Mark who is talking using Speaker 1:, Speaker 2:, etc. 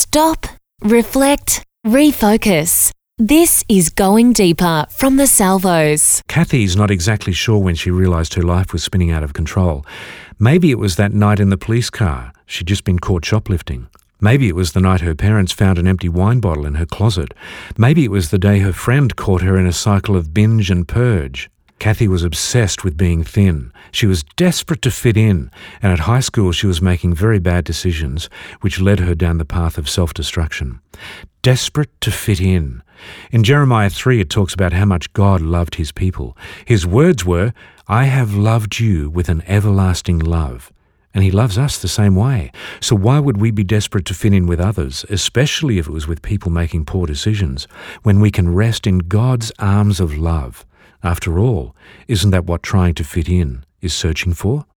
Speaker 1: Stop, reflect, refocus. This is Going Deeper from the Salvos.
Speaker 2: Kathy's not exactly sure when she realised her life was spinning out of control. Maybe it was that night in the police car. She'd just been caught shoplifting. Maybe it was the night her parents found an empty wine bottle in her closet. Maybe it was the day her friend caught her in a cycle of binge and purge. Kathy was obsessed with being thin. She was desperate to fit in, and at high school she was making very bad decisions, which led her down the path of self-destruction. Desperate to fit in. In Jeremiah 3 it talks about how much God loved his people. His words were, "I have loved you with an everlasting love." And he loves us the same way. So why would we be desperate to fit in with others, especially if it was with people making poor decisions, when we can rest in God's arms of love? After all, isn't that what trying to fit in is searching for?